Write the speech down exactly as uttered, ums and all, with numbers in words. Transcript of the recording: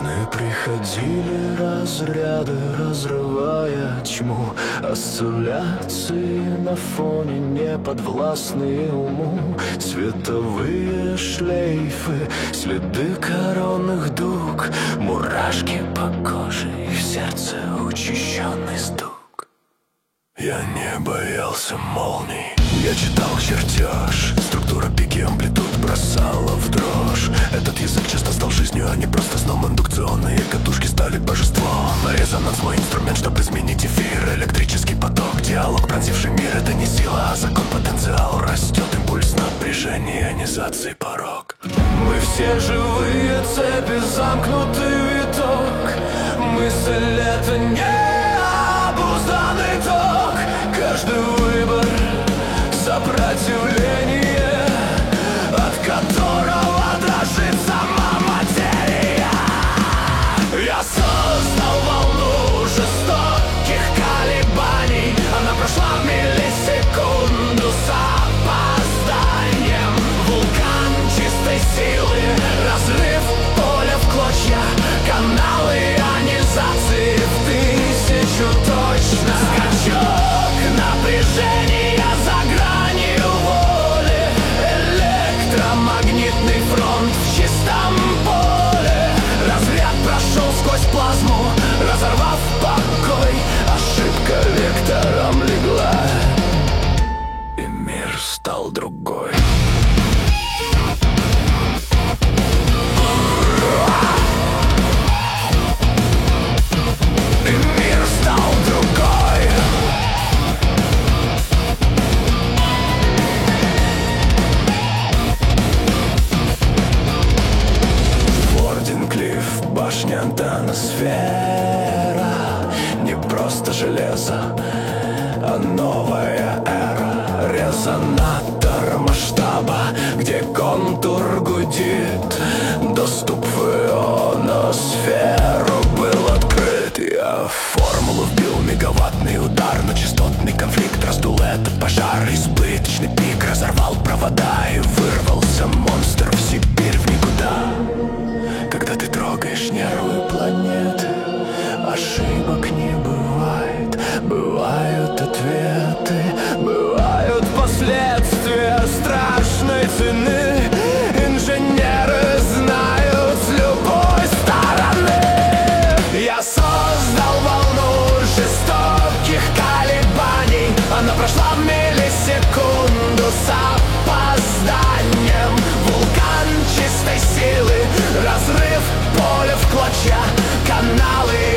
Сны приходили разряды, разрывая тьму. Осцилляции на фоне неподвластные уму. Световые шлейфы, следы коронных дуг. Мурашки по коже и в сердце учащенный стук. Я не боялся молний, я читал чертеж. Структура пики амплитуд бросала в дрожь. Этот язык часто стал жизнью, а не просто сном. Индукционные катушки стали божеством. Резонанс мой инструмент, чтобы изменить эфир. Электрический поток, диалог, пронзивший мир. Это не сила, а закон, потенциал. Растет импульс напряжения, ионизации порог. Мы все живые цепи, замкнутый виток. Мысль — это необузданный ток. Каждый выбор — сопротивление, от которого дрожит сама материя. Я создал волну жестоких колебаний. Она прошла в миллисекунду с опозданием. Вулкан чистой силы, разрыв поля в клочья. Каналы ионизации в тысячу точно. Скачок напряжения за гранью воли. Электромагнитный фронт в чистом поле. Разряд прошел сквозь плазму, разорвав покой. Ошибка вектором легла, и мир стал другой. И мир стал другой. Вординклифф, башня Даносфера. Не просто железо, а новая эра. Резонатор масштаба, где контур гудит. Доступ в ионосферу был открыт. Я формулу вбил, мегаваттный удар. Но частотный конфликт раздул этот пожар. Избыточный пик разорвал провода. И вырвался монстр в Сибирь, в никуда. Когда ты трогаешь нервы планеты, ошибок не бывает. Бывают ответы, бывают последствия страшной цены. Инженеры знают с любой стороны. Я создал волну жестоких колебаний. Она прошла в миллисекунду с опозданием. Вулкан чистой силы, разрыв поля в клочья. Каналы